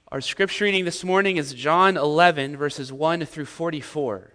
Our scripture reading this morning is John 11, verses 1 through 44.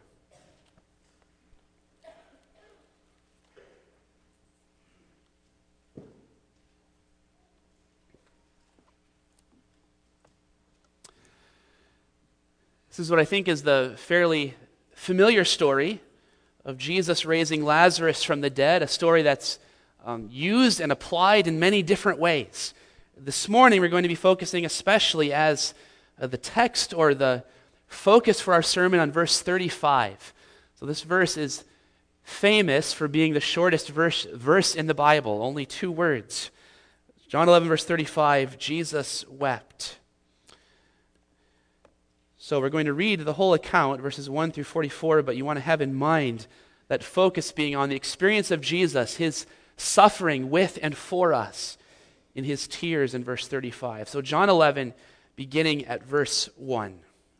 This is what I think is the fairly familiar story of Jesus raising Lazarus from the dead, a story that's used and applied in many different ways. This morning we're going to be focusing especially as the text or the focus for our sermon on verse 35. So this verse is famous for being the shortest verse in the Bible, only 2 words. John 11, verse 35, Jesus wept. So we're going to read the whole account, verses 1 through 44, but you want to have in mind that focus being on the experience of Jesus, his suffering with and for us in his tears in verse 35. So John 11, beginning at verse 1.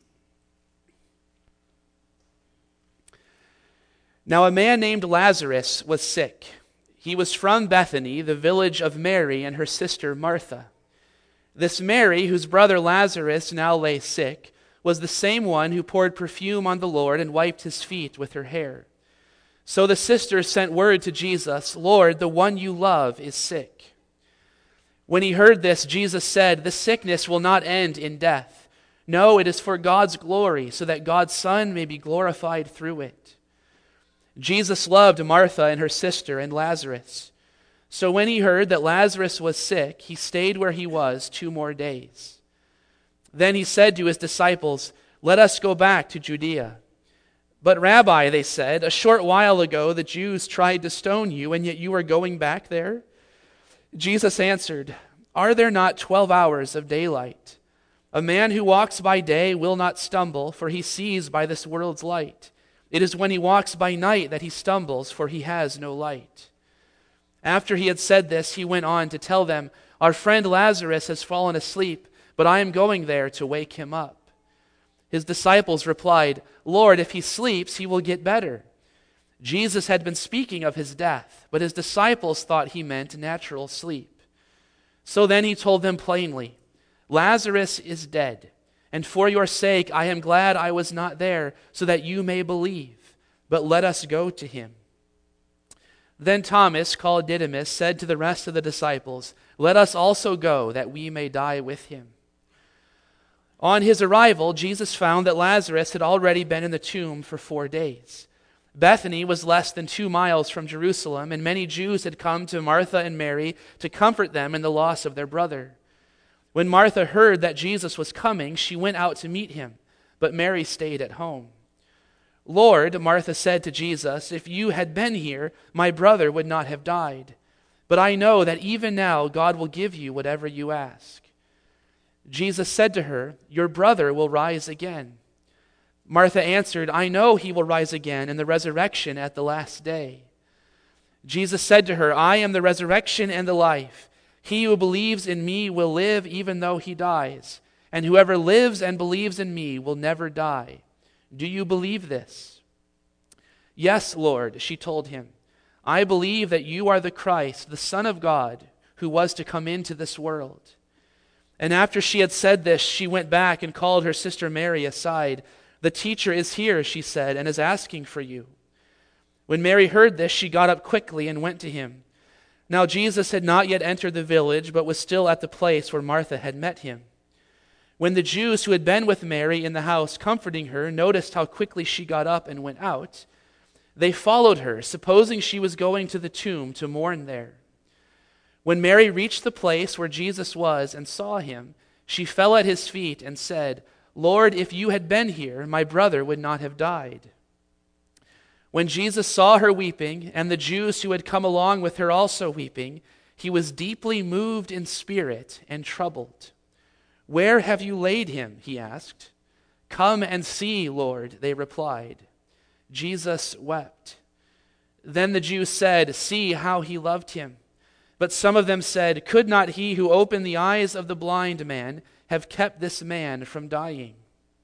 Now a man named Lazarus was sick. He was from Bethany, the village of Mary and her sister Martha. This Mary, whose brother Lazarus now lay sick, was the same one who poured perfume on the Lord and wiped his feet with her hair. So the sisters sent word to Jesus, "Lord, the one you love is sick." When he heard this, Jesus said, "The sickness will not end in death. No, it is for God's glory, so that God's Son may be glorified through it." Jesus loved Martha and her sister and Lazarus. So when he heard that Lazarus was sick, he stayed where he was 2 more days. Then he said to his disciples, "Let us go back to Judea." "But Rabbi," they said, "a short while ago the Jews tried to stone you, and yet you are going back there?" Jesus answered, "Are there not 12 hours of daylight? A man who walks by day will not stumble, for he sees by this world's light. It is when he walks by night that he stumbles, for he has no light." After he had said this, he went on to tell them, "Our friend Lazarus has fallen asleep, but I am going there to wake him up." His disciples replied, "Lord, if he sleeps, he will get better." Jesus had been speaking of his death, but his disciples thought he meant natural sleep. So then he told them plainly, "Lazarus is dead, and for your sake I am glad I was not there, so that you may believe. But let us go to him." Then Thomas, called Didymus, said to the rest of the disciples, "Let us also go, that we may die with him." On his arrival, Jesus found that Lazarus had already been in the tomb for 4 days. Bethany was less than 2 miles from Jerusalem, and many Jews had come to Martha and Mary to comfort them in the loss of their brother. When Martha heard that Jesus was coming, she went out to meet him, but Mary stayed at home. "Lord," Martha said to Jesus, "if you had been here, my brother would not have died. But I know that even now God will give you whatever you ask." Jesus said to her, "Your brother will rise again." Martha answered, "I know he will rise again in the resurrection at the last day." Jesus said to her, "I am the resurrection and the life. He who believes in me will live even though he dies, and whoever lives and believes in me will never die. Do you believe this?" "Yes, Lord," she told him. "I believe that you are the Christ, the Son of God, who was to come into this world." And after she had said this, she went back and called her sister Mary aside. "The teacher is here," she said, "and is asking for you." When Mary heard this, she got up quickly and went to him. Now Jesus had not yet entered the village, but was still at the place where Martha had met him. When the Jews who had been with Mary in the house comforting her noticed how quickly she got up and went out, they followed her, supposing she was going to the tomb to mourn there. When Mary reached the place where Jesus was and saw him, she fell at his feet and said, "Lord, if you had been here, my brother would not have died." When Jesus saw her weeping, and the Jews who had come along with her also weeping, he was deeply moved in spirit and troubled. "Where have you laid him?" he asked. "Come and see, Lord," they replied. Jesus wept. Then the Jews said, "See how he loved him." But some of them said, "Could not he who opened the eyes of the blind man have kept this man from dying?"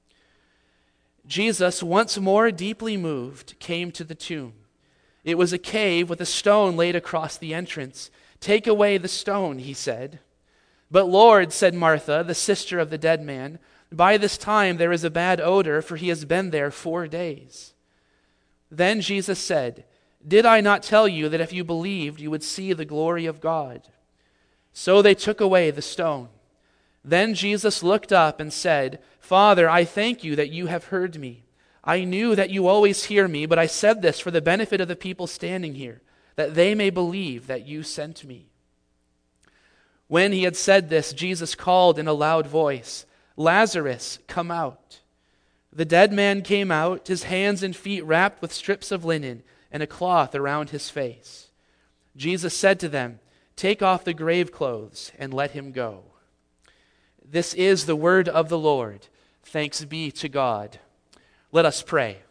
Jesus, once more deeply moved, came to the tomb. It was a cave with a stone laid across the entrance. "Take away the stone," he said. "But Lord," said Martha, the sister of the dead man, "by this time there is a bad odor, for he has been there 4 days." Then Jesus said, "Did I not tell you that if you believed, you would see the glory of God?" So they took away the stone. Then Jesus looked up and said, "Father, I thank you that you have heard me. I knew that you always hear me, but I said this for the benefit of the people standing here, that they may believe that you sent me." When he had said this, Jesus called in a loud voice, "Lazarus, come out." The dead man came out, his hands and feet wrapped with strips of linen and a cloth around his face. Jesus said to them, "Take off the grave clothes and let him go." This is the word of the Lord. Thanks be to God. Let us pray.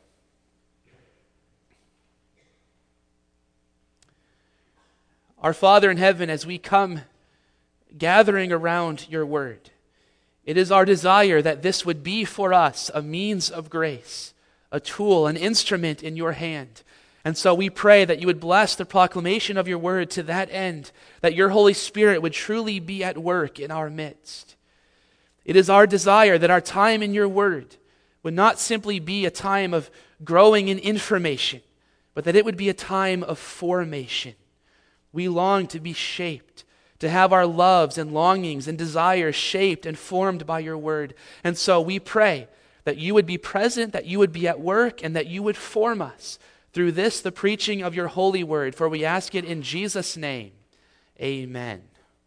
Our Father in heaven, as we come gathering around your word, it is our desire that this would be for us a means of grace, a tool, an instrument in your hand. And so we pray that you would bless the proclamation of your word to that end, that your Holy Spirit would truly be at work in our midst. It is our desire that our time in your word would not simply be a time of growing in information, but that it would be a time of formation. We long to be shaped, to have our loves and longings and desires shaped and formed by your word. And so we pray that you would be present, that you would be at work, and that you would form us through this, the preaching of your holy word. For we ask it in Jesus' name. Amen.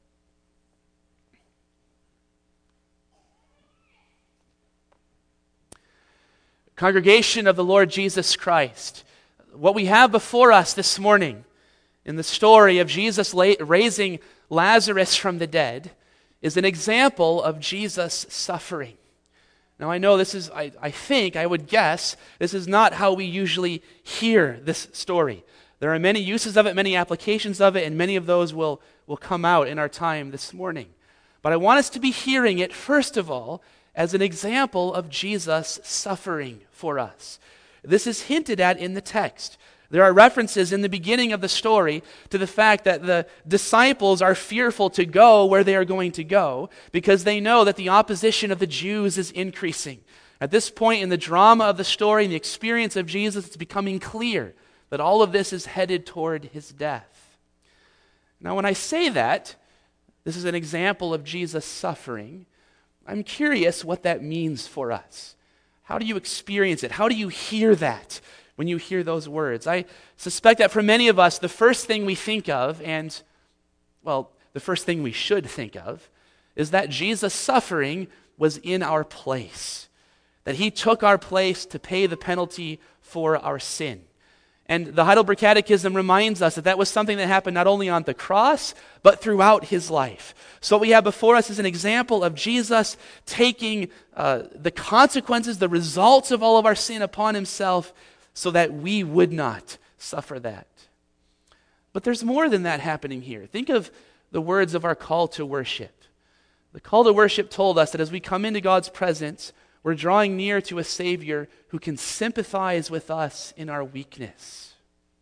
Congregation of the Lord Jesus Christ, what we have before us this morning in the story of Jesus raising Lazarus from the dead is an example of Jesus' suffering. Now I know this is, I would guess, this is not how we usually hear this story. There are many uses of it, many applications of it, and many of those will come out in our time this morning. But I want us to be hearing it, first of all, as an example of Jesus suffering for us. This is hinted at in the text. There are references in the beginning of the story to the fact that the disciples are fearful to go where they are going to go because they know that the opposition of the Jews is increasing. At this point in the drama of the story and the experience of Jesus, it's becoming clear that all of this is headed toward his death. Now, when I say that, this is an example of Jesus suffering, I'm curious what that means for us. How do you experience it? How do you hear that when you hear those words? I suspect that for many of us, the first thing we think of, the first thing we should think of, is that Jesus' suffering was in our place. That he took our place to pay the penalty for our sin. And the Heidelberg Catechism reminds us that that was something that happened not only on the cross, but throughout his life. So what we have before us is an example of Jesus taking the consequences, the results of all of our sin upon himself so that we would not suffer that. But there's more than that happening here. Think of the words of our call to worship. The call to worship told us that as we come into God's presence, we're drawing near to a Savior who can sympathize with us in our weakness.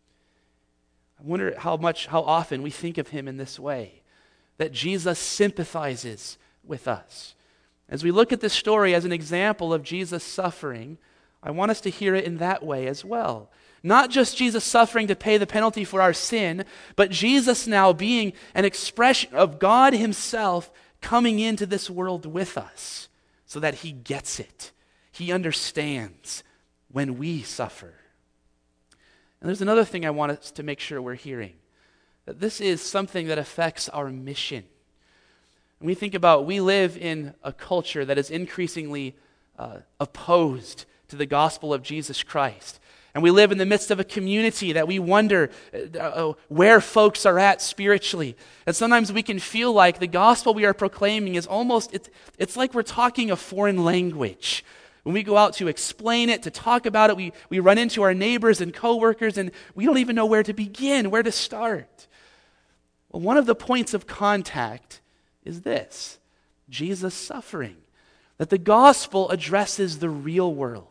I wonder how often we think of him in this way, that Jesus sympathizes with us. As we look at this story as an example of Jesus' suffering, I want us to hear it in that way as well. Not just Jesus suffering to pay the penalty for our sin, but Jesus now being an expression of God himself coming into this world with us so that he gets it. He understands when we suffer. And there's another thing I want us to make sure we're hearing, that this is something that affects our mission. When we think about, we live in a culture that is increasingly opposed to the gospel of Jesus Christ. And we live in the midst of a community that we wonder where folks are at spiritually. And sometimes we can feel like the gospel we are proclaiming is almost, it's like we're talking a foreign language. When we go out to explain it, to talk about it, we run into our neighbors and coworkers and we don't even know where to begin, where to start. Well, one of the points of contact is this: Jesus' suffering. That the gospel addresses the real world,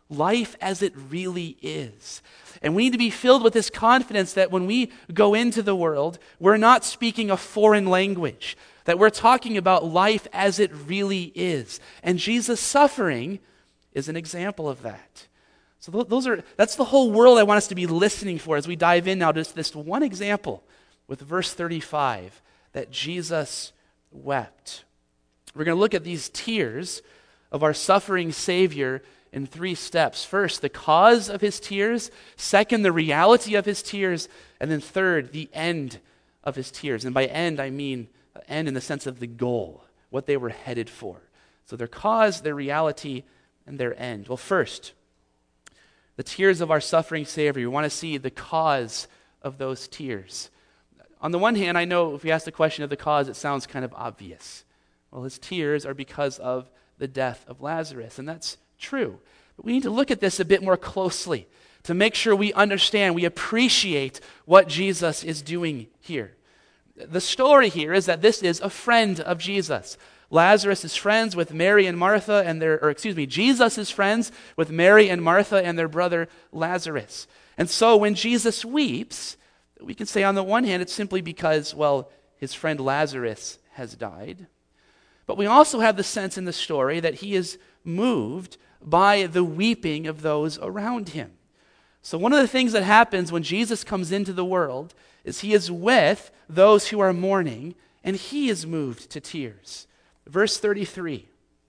life as it really is. And we need to be filled with this confidence that when we go into the world, we're not speaking a foreign language, that we're talking about life as it really is. And Jesus' suffering is an example of that. So that's the whole world I want us to be listening for as we dive in now to this one example with verse 35, that Jesus wept. We're going to look at these tears of our suffering Savior in 3 steps. First, the cause of his tears. Second, the reality of his tears. And then third, the end of his tears. And by end, I mean end in the sense of the goal, what they were headed for. So their cause, their reality, and their end. Well, first, the tears of our suffering Savior. We want to see the cause of those tears. On the one hand, I know if we ask the question of the cause, it sounds kind of obvious. Well, his tears are because of the death of Lazarus, and that's true. But we need to look at this a bit more closely to make sure we understand, we appreciate what Jesus is doing here. The story here is that this is a friend of Jesus. Lazarus is friends with Mary and Martha Jesus is friends with Mary and Martha and their brother Lazarus. And so when Jesus weeps, we can say on the one hand, it's simply because, well, his friend Lazarus has died. But we also have the sense in the story that he is moved by the weeping of those around him. So one of the things that happens when Jesus comes into the world is he is with those who are mourning, and he is moved to tears. Verse 33.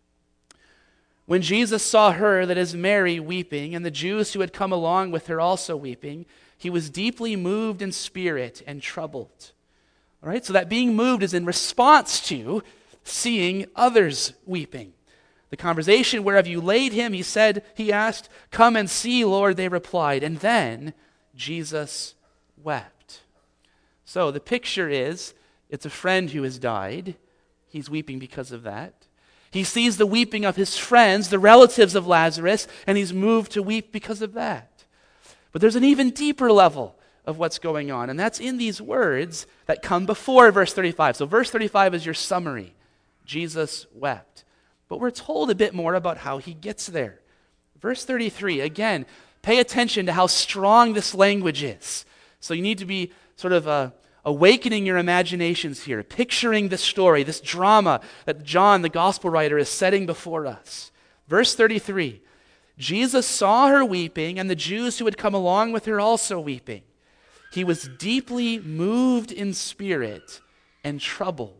When Jesus saw her, that is Mary, weeping, and the Jews who had come along with her also weeping, he was deeply moved in spirit and troubled. All right, so that being moved is in response to seeing others weeping. The conversation, "Where have you laid him?" he asked. "Come and see, Lord," they replied. And then Jesus wept. So the picture is, it's a friend who has died. He's weeping because of that. He sees the weeping of his friends, the relatives of Lazarus, and he's moved to weep because of that. But there's an even deeper level of what's going on, and that's in these words that come before verse 35. So verse 35 is your summary. Jesus wept. But we're told a bit more about how he gets there. Verse 33, again, pay attention to how strong this language is. So you need to be sort of awakening your imaginations here, picturing this story, this drama that John, the gospel writer, is setting before us. Verse 33, Jesus saw her weeping, and the Jews who had come along with her also weeping. He was deeply moved in spirit and troubled.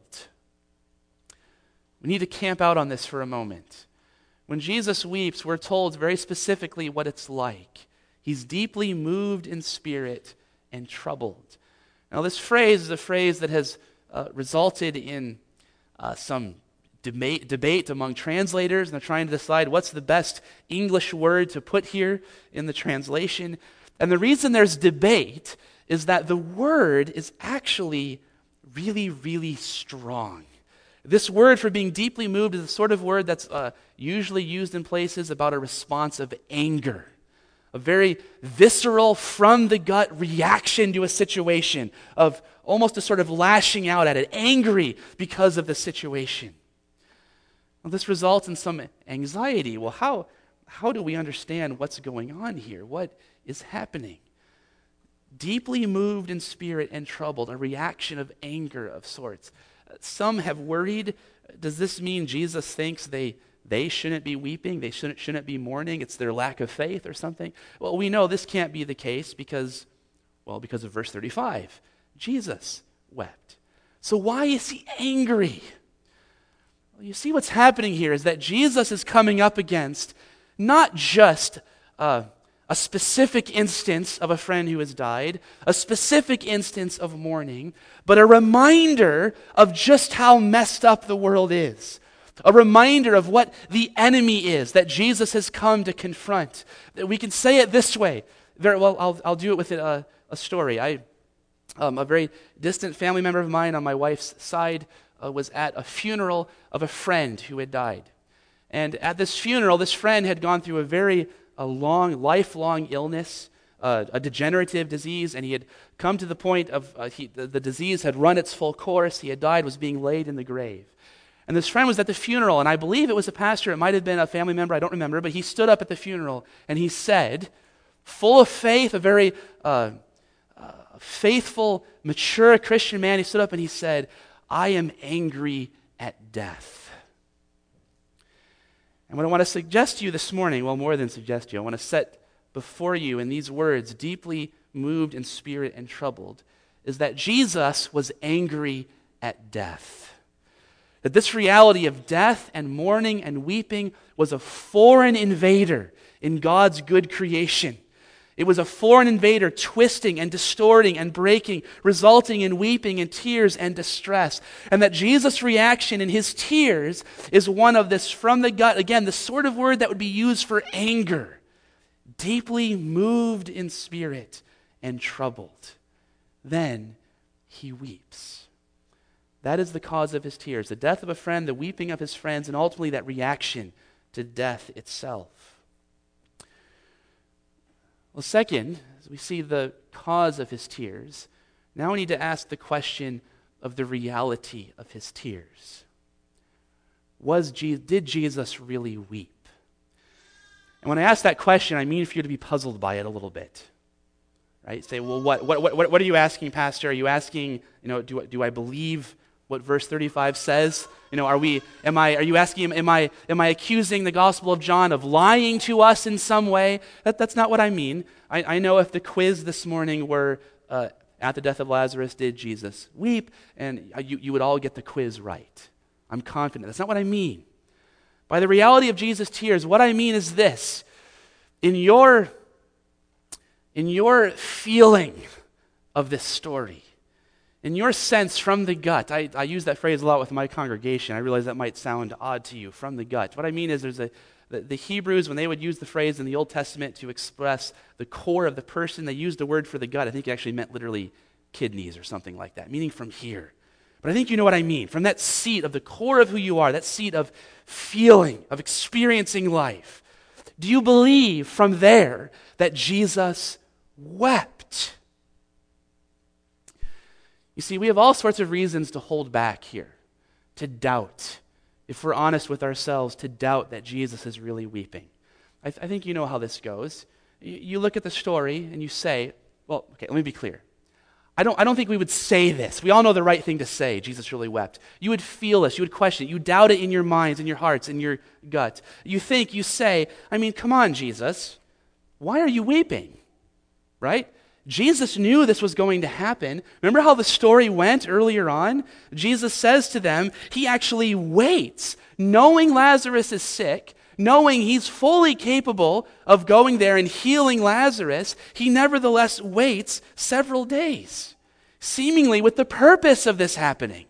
We need to camp out on this for a moment. When Jesus weeps, we're told very specifically what it's like. He's deeply moved in spirit and troubled. Now, this phrase is a phrase that has resulted in some debate among translators, and they're trying to decide what's the best English word to put here in the translation. And the reason there's debate is that the word is actually really, really strong. This word for being deeply moved is the sort of word that's usually used in places about a response of anger, a very visceral, from-the-gut reaction to a situation, of almost a sort of lashing out at it, angry because of the situation. Well, this results in some anxiety. Well, how do we understand what's going on here? What is happening? Deeply moved in spirit and troubled, a reaction of anger of sorts. Some have worried, does this mean Jesus thinks they shouldn't be weeping, they shouldn't be mourning, it's their lack of faith or something? Well, we know this can't be the case because of verse 35. Jesus wept. So why is he angry? Well, you see what's happening here is that Jesus is coming up against not just a specific instance of a friend who has died, a specific instance of mourning, but a reminder of just how messed up the world is. A reminder of what the enemy is that Jesus has come to confront. That we can say it this way. Very well, I'll do it with a story. A very distant family member of mine on my wife's side was at a funeral of a friend who had died. And at this funeral, this friend had gone through a long, lifelong illness, a degenerative disease, and he had come to the point of the disease had run its full course. He had died, was being laid in the grave. And this friend was at the funeral, and I believe it was a pastor, it might have been a family member, I don't remember, but he stood up at the funeral and he said, full of faith, a very faithful, mature Christian man, he stood up and he said, I am angry at death. And what I want to suggest to you this morning, well, more than suggest to you, I want to set before you in these words, deeply moved in spirit and troubled, is that Jesus was angry at death. That this reality of death and mourning and weeping was a foreign invader in God's good creation. It was a foreign invader twisting and distorting and breaking, resulting in weeping and tears and distress. And that Jesus' reaction in his tears is one of this from the gut, again, the sort of word that would be used for anger, deeply moved in spirit and troubled. Then he weeps. That is the cause of his tears, the death of a friend, the weeping of his friends, and ultimately that reaction to death itself. Well, second, as we see the cause of his tears, now we need to ask the question of the reality of his tears. Did Jesus really weep? And when I ask that question, I mean for you to be puzzled by it a little bit. Right? Say, well, what are you asking, Pastor? Are you asking, do I believe what verse 35 says? Are you asking, am I accusing the Gospel of John of lying to us in some way? That's not what I mean. I know if the quiz this morning were, at the death of Lazarus, did Jesus weep? And you would all get the quiz right. I'm confident. That's not what I mean. By the reality of Jesus' tears, what I mean is this. In your feeling of this story, in your sense from the gut, I use that phrase a lot with my congregation. I realize that might sound odd to you, from the gut. What I mean is the Hebrews, when they would use the phrase in the Old Testament to express the core of the person, they used the word for the gut. I think it actually meant literally kidneys or something like that, meaning from here. But I think you know what I mean. From that seat of the core of who you are, that seat of feeling, of experiencing life. Do you believe from there that Jesus wept? You see, we have all sorts of reasons to hold back here, to doubt. If we're honest with ourselves, to doubt that Jesus is really weeping. I think you know how this goes. You look at the story and you say, well, okay, let me be clear. I don't think we would say this. We all know the right thing to say, Jesus really wept. You would feel this, you would question it, you doubt it in your minds, in your hearts, in your gut. You say, come on, Jesus, why are you weeping? Right? Jesus knew this was going to happen. Remember how the story went earlier on? Jesus says to them, he actually waits, knowing Lazarus is sick, knowing he's fully capable of going there and healing Lazarus, he nevertheless waits several days, seemingly with the purpose of this happening.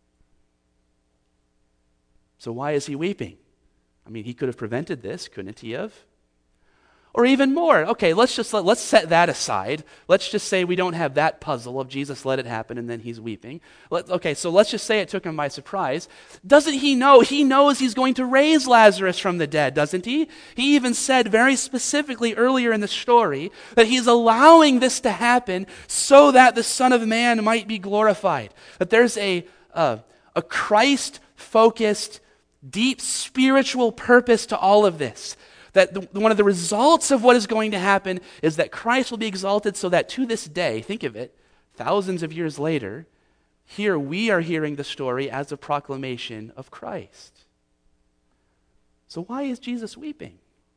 So why is he weeping? He could have prevented this, couldn't he have? Or even more, okay, let's set that aside. Let's just say we don't have that puzzle of Jesus let it happen and then he's weeping. So let's just say it took him by surprise. Doesn't he know? He knows he's going to raise Lazarus from the dead, doesn't he? He even said very specifically earlier in the story that he's allowing this to happen so that the Son of Man might be glorified. That there's a Christ-focused, deep spiritual purpose to all of this. That one of the results of what is going to happen is that Christ will be exalted so that to this day, think of it, thousands of years later, here we are hearing the story as a proclamation of Christ. So why is Jesus weeping?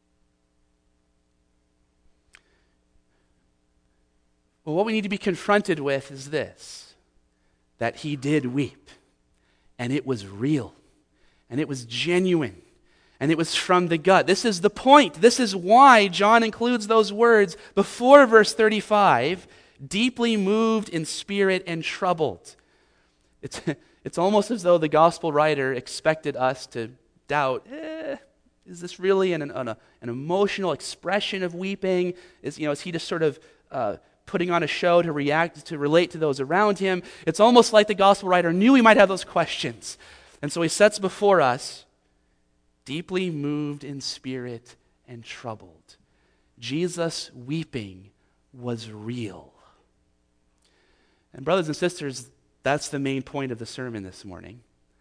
Well, what we need to be confronted with is this, that he did weep, and it was real, and it was genuine. And it was from the gut. This is the point. This is why John includes those words before verse 35, deeply moved in spirit and troubled. It's almost as though the gospel writer expected us to doubt, is this really an emotional expression of weeping? Is he just sort of putting on a show to relate to those around him? It's almost like the gospel writer knew we might have those questions. And so he sets before us, deeply moved in spirit and troubled. Jesus weeping was real. And brothers and sisters, that's the main point of the sermon this morning.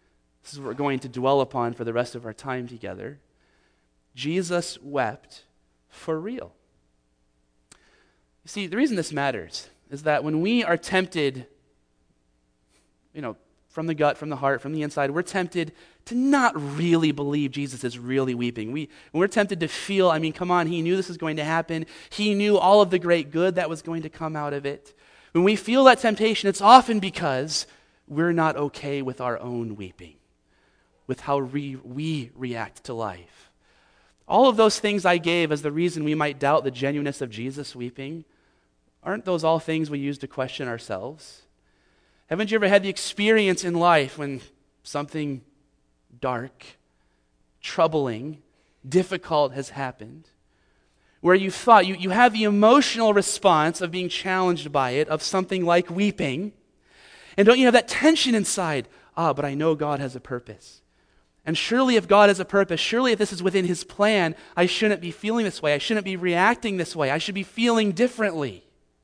This is what we're going to dwell upon for the rest of our time together. Jesus wept for real. You see, the reason this matters is that when we are tempted, from the gut, from the heart, from the inside, we're tempted to not really believe Jesus is really weeping. When we're tempted to feel, come on, he knew this was going to happen. He knew all of the great good that was going to come out of it. When we feel that temptation, it's often because we're not okay with our own weeping, with how we react to life. All of those things I gave as the reason we might doubt the genuineness of Jesus weeping, aren't those all things we use to question ourselves? Haven't you ever had the experience in life when something dark, troubling, difficult has happened, where you thought, you have the emotional response of being challenged by it, of something like weeping, and don't you have that tension inside? But I know God has a purpose. And surely if God has a purpose, surely if this is within his plan, I shouldn't be feeling this way. I shouldn't be reacting this way. I should be feeling differently.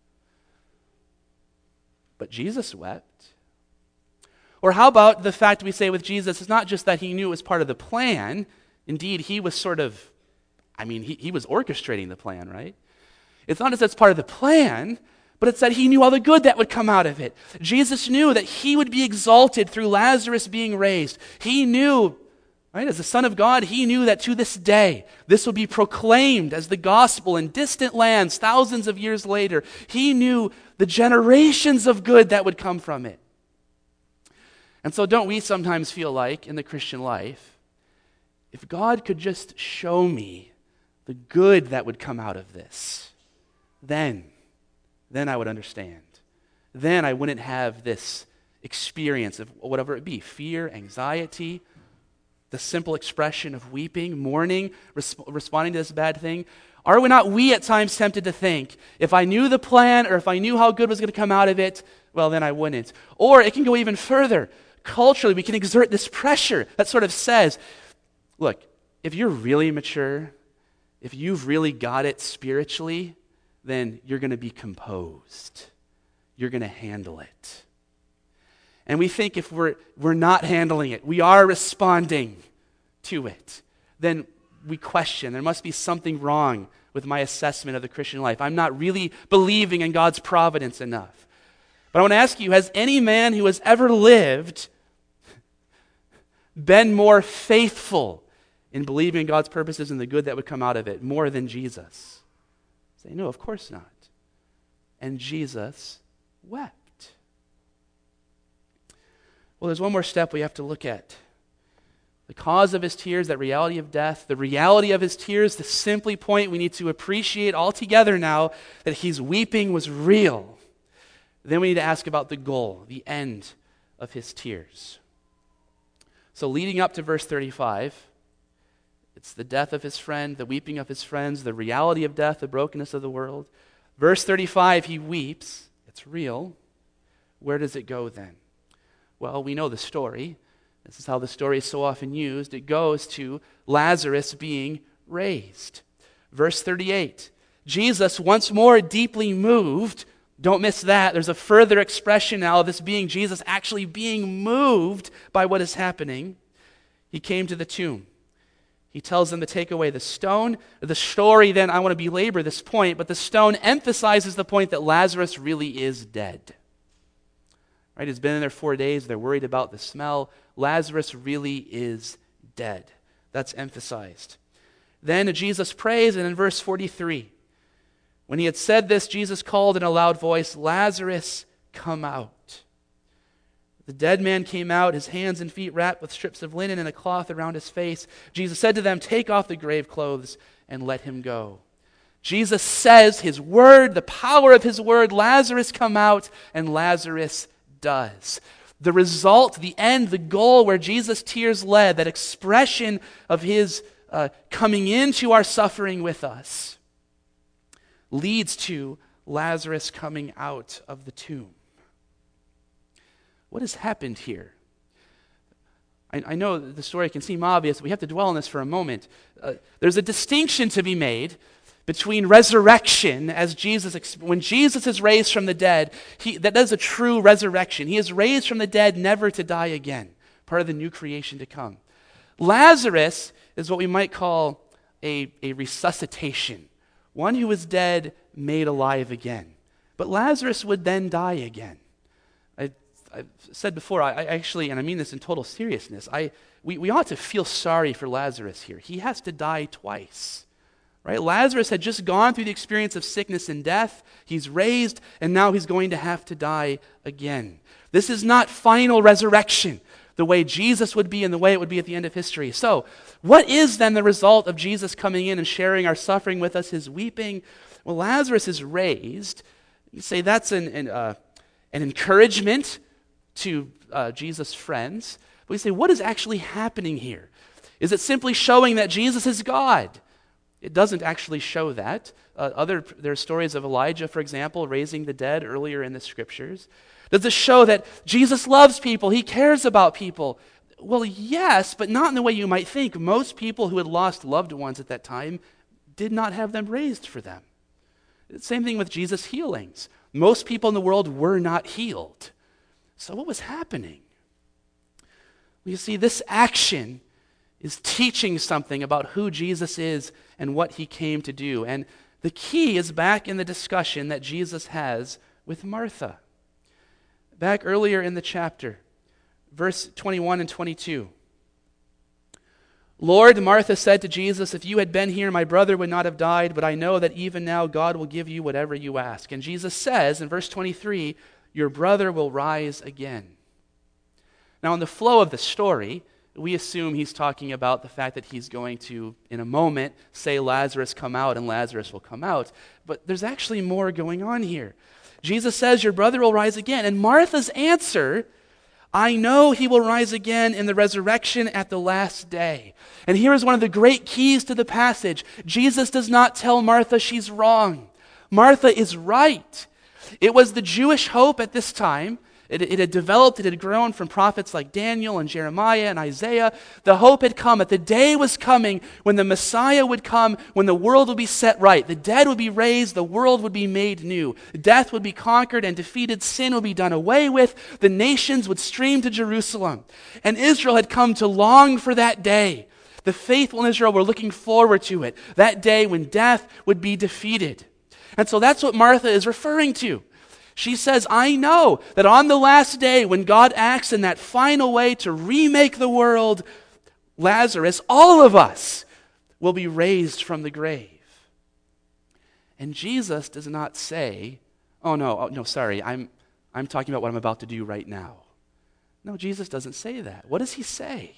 But Jesus wept. Or how about the fact we say with Jesus, it's not just that he knew it was part of the plan. Indeed, he was he was orchestrating the plan, right? It's not as that it's part of the plan, but it's that he knew all the good that would come out of it. Jesus knew that he would be exalted through Lazarus being raised. He knew, right, as the Son of God, he knew that to this day, this would be proclaimed as the gospel in distant lands thousands of years later. He knew the generations of good that would come from it. And so don't we sometimes feel like, in the Christian life, if God could just show me the good that would come out of this, then I would understand. Then I wouldn't have this experience of whatever it be, fear, anxiety, the simple expression of weeping, mourning, responding to this bad thing. Are we not at times tempted to think, if I knew the plan or if I knew how good was going to come out of it, well, then I wouldn't. Or it can go even further. Culturally, we can exert this pressure that sort of says, look, if you're really mature, if you've really got it spiritually, then you're going to be composed. You're going to handle it. And we think if we're not handling it, we are responding to it, then we question, there must be something wrong with my assessment of the Christian life. I'm not really believing in God's providence enough. But I want to ask you, has any man who has ever lived been more faithful in believing in God's purposes and the good that would come out of it more than Jesus? Say, no, of course not. And Jesus wept. Well, there's one more step we have to look at. The cause of his tears, that reality of death, the reality of his tears, the simply point we need to appreciate altogether now that he's weeping was real. Then we need to ask about the goal, the end of his tears. So leading up to verse 35, it's the death of his friend, the weeping of his friends, the reality of death, the brokenness of the world. Verse 35, he weeps. It's real. Where does it go then? Well, we know the story. This is how the story is so often used. It goes to Lazarus being raised. Verse 38, Jesus, once more deeply moved. Don't miss that. There's a further expression now of this being Jesus actually being moved by what is happening. He came to the tomb. He tells them to take away the stone. The story then, I want to belabor this point, but the stone emphasizes the point that Lazarus really is dead. Right? He's been in there 4 days. They're worried about the smell. Lazarus really is dead. That's emphasized. Then Jesus prays, and in verse 43, when he had said this, Jesus called in a loud voice, "Lazarus, come out." The dead man came out, his hands and feet wrapped with strips of linen and a cloth around his face. Jesus said to them, "Take off the grave clothes and let him go." Jesus says his word, the power of his word, Lazarus, come out, and Lazarus does. The result, the end, the goal where Jesus' tears led, that expression of his coming into our suffering with us, leads to Lazarus coming out of the tomb. What has happened here? I know the story can seem obvious. We have to dwell on this for a moment. There's a distinction to be made between resurrection, when Jesus is raised from the dead, that is a true resurrection. He is raised from the dead never to die again. part of the new creation to come. Lazarus is what we might call a resuscitation, one who was dead made alive again. But Lazarus would then die again. I've said before, I actually, and I mean this in total seriousness, we ought to feel sorry for Lazarus here. He has to die twice. Right? Lazarus had just gone through the experience of sickness and death. He's raised, and now he's going to have to die again. This is not final resurrection, the way Jesus would be and the way it would be at the end of history. So, what is then the result of Jesus coming in and sharing our suffering with us, his weeping? Well, Lazarus is raised. You say that's an encouragement to Jesus' friends. But we say, what is actually happening here? Is it simply showing that Jesus is God? It doesn't actually show that. There are stories of Elijah, for example, raising the dead earlier in the scriptures. Does it show that Jesus loves people? He cares about people? Well, yes, but not in the way you might think. Most people who had lost loved ones at that time did not have them raised for them. Same thing with Jesus' healings. Most people in the world were not healed. So what was happening? Well, you see, this action is teaching something about who Jesus is and what he came to do. And the key is back in the discussion that Jesus has with Martha. Back earlier in the chapter, verse 21 and 22. Lord, Martha said to Jesus, if you had been here, my brother would not have died, but I know that even now God will give you whatever you ask. And Jesus says in verse 23, your brother will rise again. Now in the flow of the story, we assume he's talking about the fact that he's going to, in a moment, say Lazarus come out, and Lazarus will come out. But there's actually more going on here. Jesus says, your brother will rise again. And Martha's answer, I know he will rise again in the resurrection at the last day. And here is one of the great keys to the passage. Jesus does not tell Martha she's wrong. Martha is right. It was the Jewish hope at this time. It had developed, it had grown from prophets like Daniel and Jeremiah and Isaiah. The hope had come, that the day was coming when the Messiah would come, when the world would be set right. The dead would be raised, the world would be made new. Death would be conquered and defeated, sin would be done away with. The nations would stream to Jerusalem. And Israel had come to long for that day. The faithful in Israel were looking forward to it, that day when death would be defeated. And so that's what Martha is referring to. She says, I know that on the last day when God acts in that final way to remake the world, Lazarus, all of us, will be raised from the grave. And Jesus does not say, sorry, I'm talking about what I'm about to do right now. No, Jesus doesn't say that. What does he say?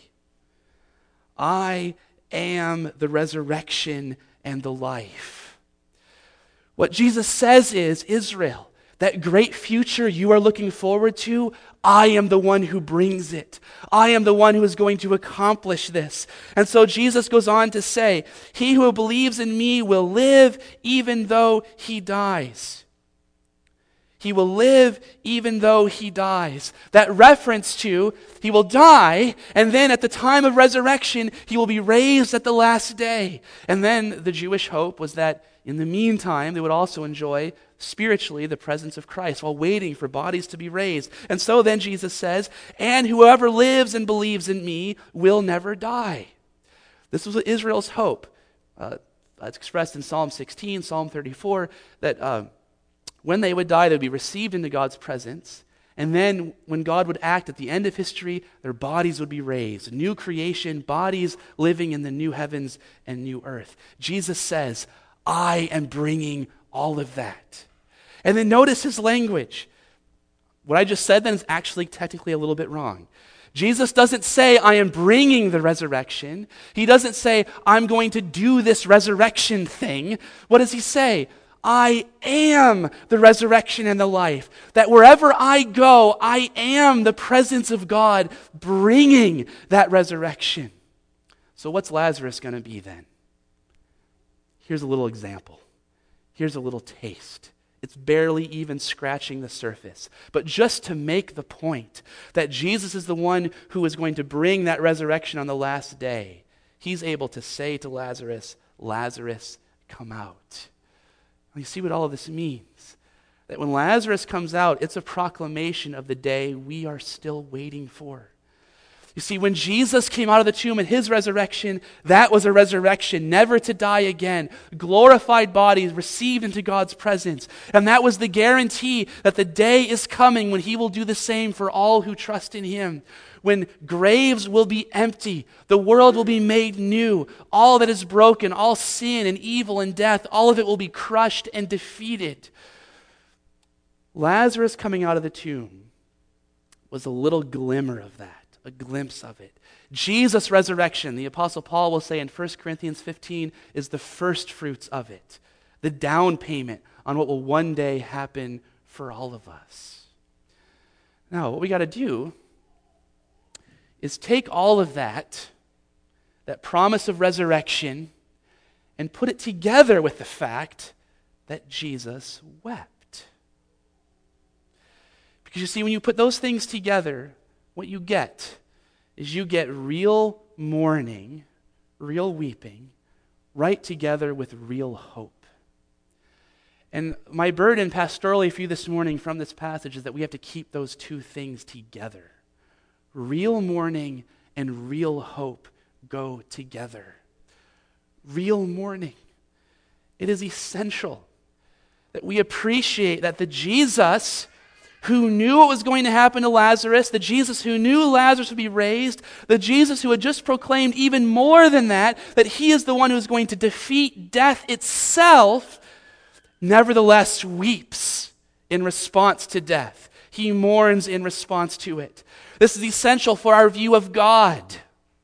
I am the resurrection and the life. What Jesus says is, Israel, that great future you are looking forward to, I am the one who brings it. I am the one who is going to accomplish this. And so Jesus goes on to say, he who believes in me will live even though he dies. He will live even though he dies. That reference to he will die, and then at the time of resurrection, he will be raised at the last day. And then the Jewish hope was that in the meantime, they would also enjoy spiritually the presence of Christ while waiting for bodies to be raised. And so then Jesus says, and whoever lives and believes in me will never die. This was Israel's hope. It's expressed in Psalm 16, Psalm 34, that when they would die, they would be received into God's presence. And then when God would act at the end of history, their bodies would be raised. A new creation, bodies living in the new heavens and new earth. Jesus says, I am bringing all of that. And then notice his language. What I just said then is actually technically a little bit wrong. Jesus doesn't say, I am bringing the resurrection. He doesn't say, I'm going to do this resurrection thing. What does he say? I am the resurrection and the life. That wherever I go, I am the presence of God bringing that resurrection. So what's Lazarus going to be then? Here's a little example. Here's a little taste. It's barely even scratching the surface. But just to make the point that Jesus is the one who is going to bring that resurrection on the last day, he's able to say to Lazarus, Lazarus, come out. You see what all of this means? That when Lazarus comes out, it's a proclamation of the day we are still waiting for. You see, when Jesus came out of the tomb in his resurrection, that was a resurrection, never to die again. Glorified bodies received into God's presence. And that was the guarantee that the day is coming when he will do the same for all who trust in him. When graves will be empty, the world will be made new. All that is broken, all sin and evil and death, all of it will be crushed and defeated. Lazarus coming out of the tomb was a little glimmer of that. A glimpse of it. Jesus' resurrection, the Apostle Paul will say in 1 Corinthians 15, is the first fruits of it, the down payment on what will one day happen for all of us. Now, what we got to do is take all of that promise of resurrection, and put it together with the fact that Jesus wept. Because you see, when you put those things together, what you get is you get real mourning, real weeping, right together with real hope. And my burden pastorally for you this morning from this passage is that we have to keep those two things together. Real mourning and real hope go together. Real mourning. It is essential that we appreciate that the Jesus who knew what was going to happen to Lazarus, the Jesus who knew Lazarus would be raised, the Jesus who had just proclaimed even more than that he is the one who is going to defeat death itself, nevertheless weeps in response to death. He mourns in response to it. This is essential for our view of God.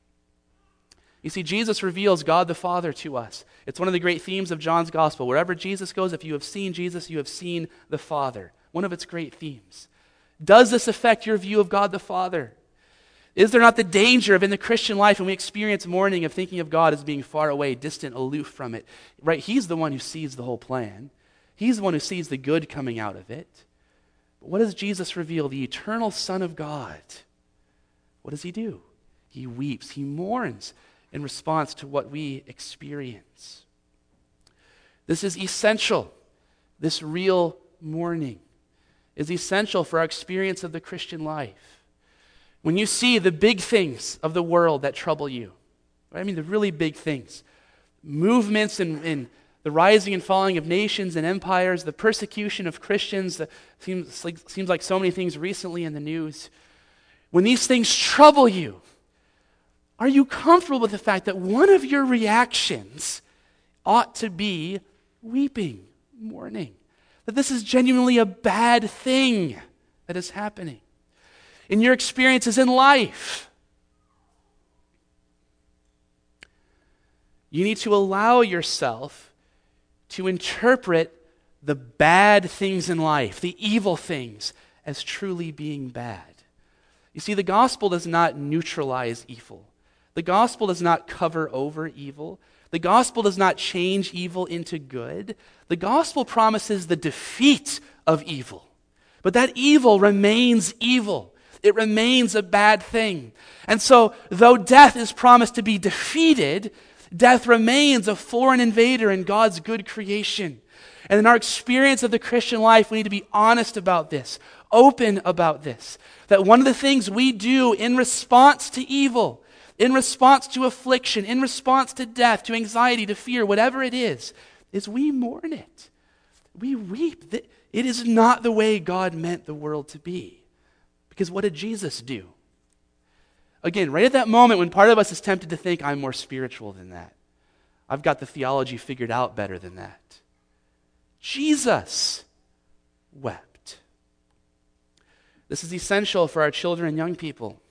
You see, Jesus reveals God the Father to us. It's one of the great themes of John's Gospel. Wherever Jesus goes, if you have seen Jesus, you have seen the Father. One of its great themes. Does this affect your view of God the Father? Is there not the danger of in the Christian life when we experience mourning of thinking of God as being far away, distant, aloof from it? Right? He's the one who sees the whole plan. He's the one who sees the good coming out of it. But what does Jesus reveal? The eternal Son of God. What does he do? He weeps. He mourns in response to what we experience. This is essential. This real mourning is essential for our experience of the Christian life. When you see the big things of the world that trouble you, right? I mean the really big things, movements in the rising and falling of nations and empires, the persecution of Christians, seems like so many things recently in the news. When these things trouble you, are you comfortable with the fact that one of your reactions ought to be weeping, mourning? That this is genuinely a bad thing that is happening in your experiences in life. You need to allow yourself to interpret the bad things in life, the evil things, as truly being bad. You see, the gospel does not neutralize evil. The gospel does not cover over evil. The gospel does not change evil into good. The gospel promises the defeat of evil. But that evil remains evil. It remains a bad thing. And so, though death is promised to be defeated, death remains a foreign invader in God's good creation. And in our experience of the Christian life, we need to be honest about this, open about this. That one of the things we do in response to evil, in response to affliction, in response to death, to anxiety, to fear, whatever it is we mourn it. We weep. It is not the way God meant the world to be. Because what did Jesus do? Again, right at that moment when part of us is tempted to think, I'm more spiritual than that. I've got the theology figured out better than that. Jesus wept. This is essential for our children and young people.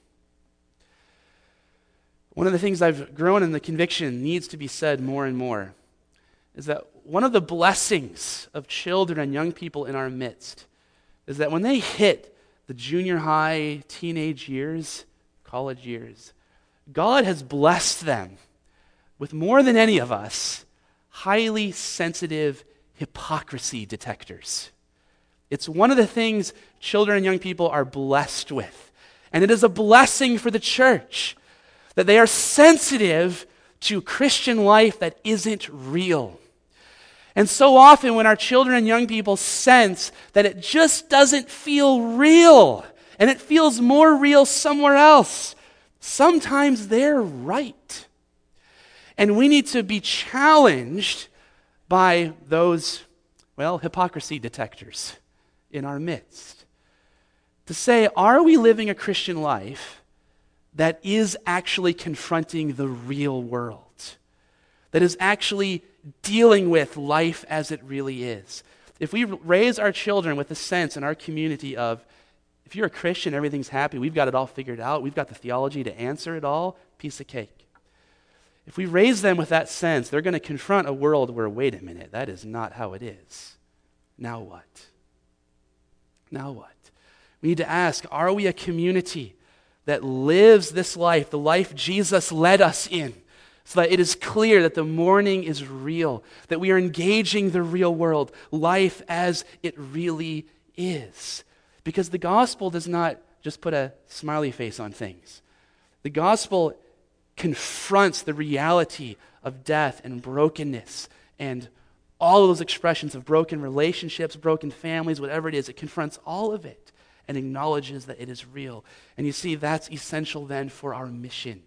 One of the things I've grown in the conviction needs to be said more and more is that one of the blessings of children and young people in our midst is that when they hit the junior high, teenage years, college years, God has blessed them with more than any of us, highly sensitive hypocrisy detectors. It's one of the things children and young people are blessed with. And it is a blessing for the church that they are sensitive to Christian life that isn't real. And so often when our children and young people sense that it just doesn't feel real, and it feels more real somewhere else, Sometimes they're right. And we need to be challenged by those, hypocrisy detectors in our midst. To say, are we living a Christian life that is actually confronting the real world? That is actually dealing with life as it really is? If we raise our children with a sense in our community of, if you're a Christian, everything's happy, we've got it all figured out, we've got the theology to answer it all, piece of cake. If we raise them with that sense, they're going to confront a world where, wait a minute, that is not how it is. Now what? Now what? We need to ask, are we a community that lives this life, the life Jesus led us in, so that it is clear that the morning is real, that we are engaging the real world, life as it really is? Because the gospel does not just put a smiley face on things. The gospel confronts the reality of death and brokenness and all of those expressions of broken relationships, broken families, whatever it is. It confronts all of it and acknowledges that it is real. And you see, that's essential then for our mission.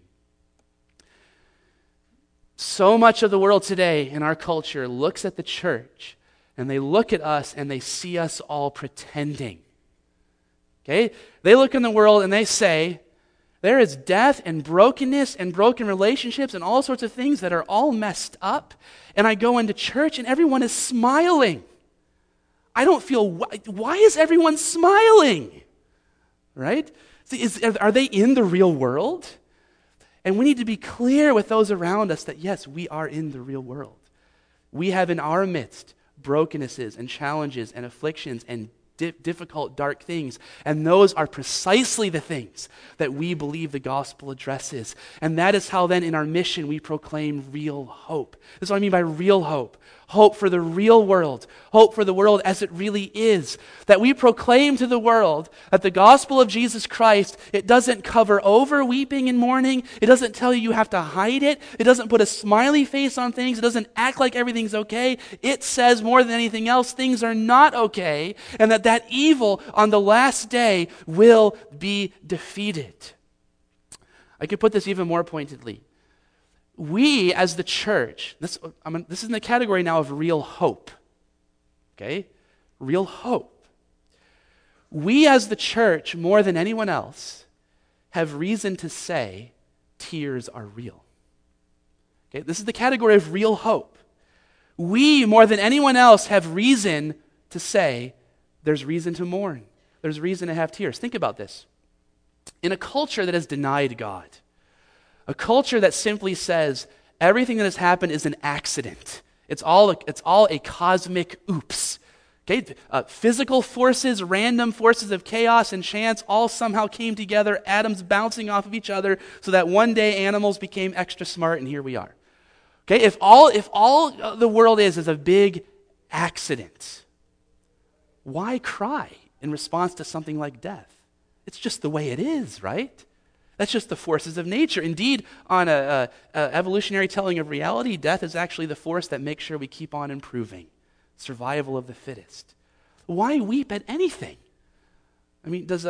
So much of the world today in our culture looks at the church and they look at us and they see us all pretending. Okay? They look in the world and they say, there is death and brokenness and broken relationships and all sorts of things that are all messed up. And I go into church and everyone is smiling. I don't feel, why is everyone smiling? Right? Are they in the real world? And we need to be clear with those around us that yes, we are in the real world. We have in our midst brokennesses and challenges and afflictions and difficult, dark things. And those are precisely the things that we believe the gospel addresses. And that is how then in our mission we proclaim real hope. This is what I mean by real hope. Hope for the real world. Hope for the world as it really is. That we proclaim to the world that the gospel of Jesus Christ, it doesn't cover over weeping and mourning. It doesn't tell you have to hide it. It doesn't put a smiley face on things. It doesn't act like everything's okay. It says more than anything else, things are not okay. And that evil on the last day will be defeated. I could put this even more pointedly. We as the church, this is in the category now of real hope. Okay? Real hope. We as the church, more than anyone else, have reason to say tears are real. Okay? This is the category of real hope. We, more than anyone else, have reason to say there's reason to mourn. There's reason to have tears. Think about this. In a culture that has denied God, a culture that simply says everything that has happened is an accident. It's all a cosmic oops. Okay? Physical forces, random forces of chaos and chance all somehow came together, atoms bouncing off of each other, so that one day animals became extra smart and here we are. Okay? If all the world is a big accident, why cry in response to something like death? It's just the way it is, right? That's just the forces of nature. Indeed, on a evolutionary telling of reality, death is actually the force that makes sure we keep on improving. Survival of the fittest. Why weep at anything? I mean, does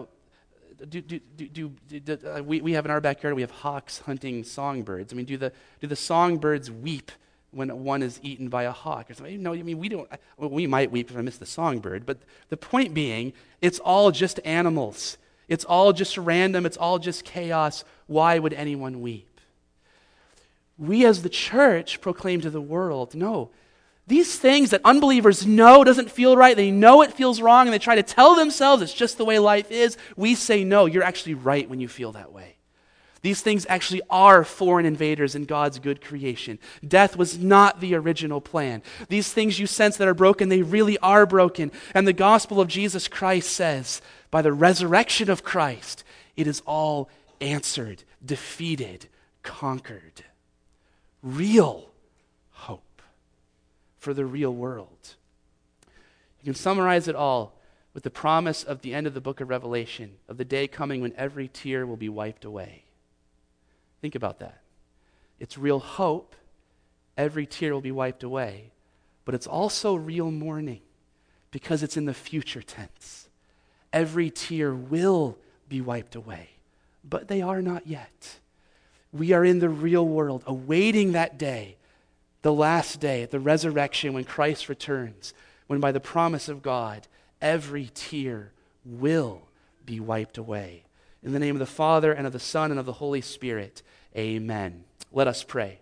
we have in our backyard, we have hawks hunting songbirds. I mean, do the songbirds weep when one is eaten by a hawk or something? No, I mean, we don't. Well, we might weep if I miss the songbird, but the point being, it's all just animals. It's all just random. It's all just chaos. Why would anyone weep? We as the church proclaim to the world, no, these things that unbelievers know doesn't feel right, they know it feels wrong, and they try to tell themselves it's just the way life is, we say, no, you're actually right when you feel that way. These things actually are foreign invaders in God's good creation. Death was not the original plan. These things you sense that are broken, they really are broken. And the gospel of Jesus Christ says, by the resurrection of Christ, it is all answered, defeated, conquered. Real hope for the real world. You can summarize it all with the promise of the end of the book of Revelation, of the day coming when every tear will be wiped away. Think about that. It's real hope. Every tear will be wiped away. But it's also real mourning because it's in the future tense. Every tear will be wiped away. but they are not yet. We are in the real world, awaiting that day, the last day, the resurrection when Christ returns, when by the promise of God, every tear will be wiped away. In the name of the Father, and of the Son, and of the Holy Spirit, amen. Let us pray.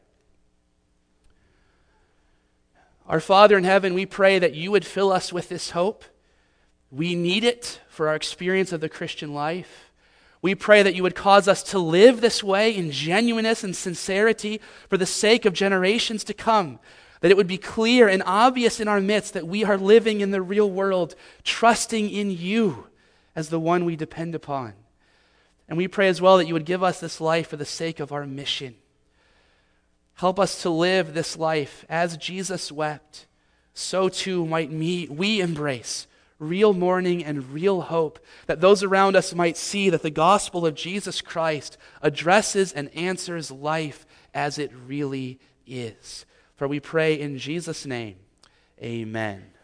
Our Father in heaven, we pray that you would fill us with this hope. We need it for our experience of the Christian life. We pray that you would cause us to live this way in genuineness and sincerity for the sake of generations to come, that it would be clear and obvious in our midst that we are living in the real world, trusting in you as the one we depend upon. And we pray as well that you would give us this life for the sake of our mission. Help us to live this life as Jesus wept, so too might we embrace real mourning and real hope, that those around us might see that the gospel of Jesus Christ addresses and answers life as it really is. For we pray in Jesus' name, amen.